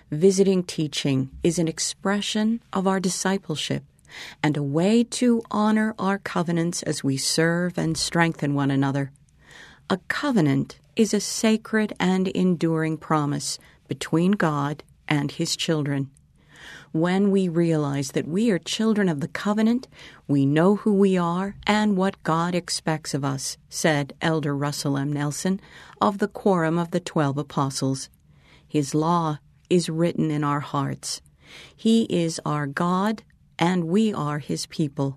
Visiting teaching is an expression of our discipleship and a way to honor our covenants as we serve and strengthen one another. A covenant is a sacred and enduring promise between God and His children. When we realize that we are children of the covenant, we know who we are and what God expects of us, said Elder Russell M. Nelson of the Quorum of the 12 Apostles. His law is written in our hearts. He is our God, and we are His people.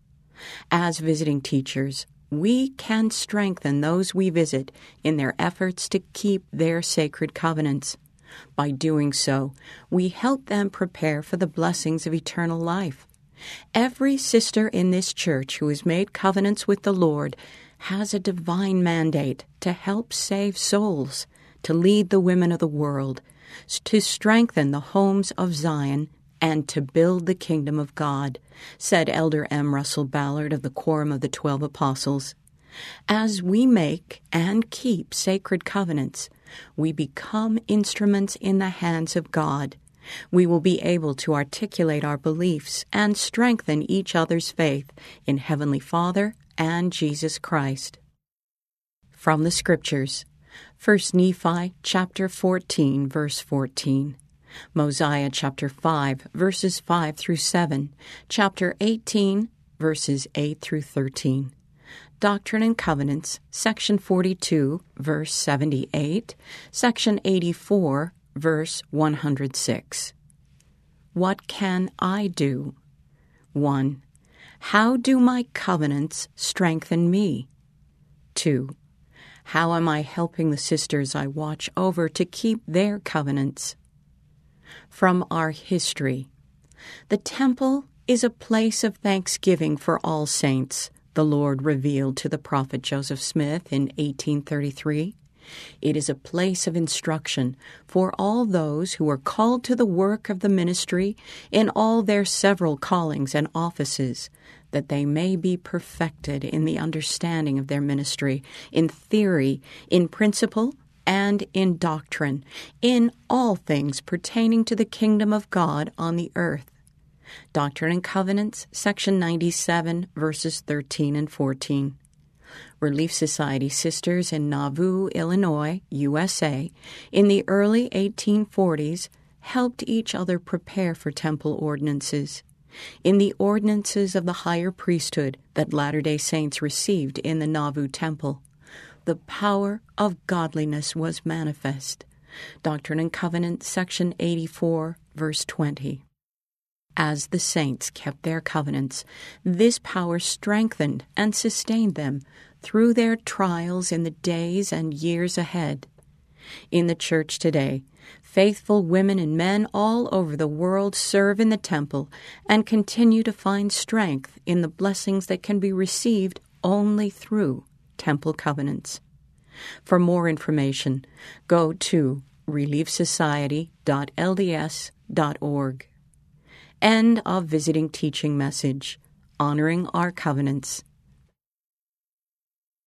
As visiting teachers, we can strengthen those we visit in their efforts to keep their sacred covenants. By doing so, we help them prepare for the blessings of eternal life. Every sister in this church who has made covenants with the Lord has a divine mandate to help save souls, to lead the women of the world, to strengthen the homes of Zion, and to build the kingdom of God, said Elder M. Russell Ballard of the Quorum of the 12 Apostles. As we make and keep sacred covenants, we become instruments in the hands of God. We will be able to articulate our beliefs and strengthen each other's faith in Heavenly Father and Jesus Christ. From the Scriptures, 1 Nephi chapter 14, verse 14. Mosiah chapter 5, verses 5 through 7, chapter 18, verses 8 through 13. Doctrine and Covenants, section 42, verse 78, section 84, verse 106. What can I do? 1. How do my covenants strengthen me? 2. How am I helping the sisters I watch over to keep their covenants? From our history, the temple is a place of thanksgiving for all saints, the Lord revealed to the prophet Joseph Smith in 1833. It is a place of instruction for all those who are called to the work of the ministry in all their several callings and offices, that they may be perfected in the understanding of their ministry, in theory, in principle, and in doctrine, in all things pertaining to the kingdom of God on the earth. Doctrine and Covenants, section 97, verses 13 and 14. Relief Society sisters in Nauvoo, Illinois, USA, in the early 1840s, helped each other prepare for temple ordinances. In the ordinances of the higher priesthood that Latter-day Saints received in the Nauvoo Temple, the power of godliness was manifest. Doctrine and Covenants, section 84, verse 20. As the saints kept their covenants, this power strengthened and sustained them through their trials in the days and years ahead. In the church today, faithful women and men all over the world serve in the temple and continue to find strength in the blessings that can be received only through temple covenants. For more information, go to reliefsociety.lds.org. End of visiting teaching message, Honoring Our Covenants.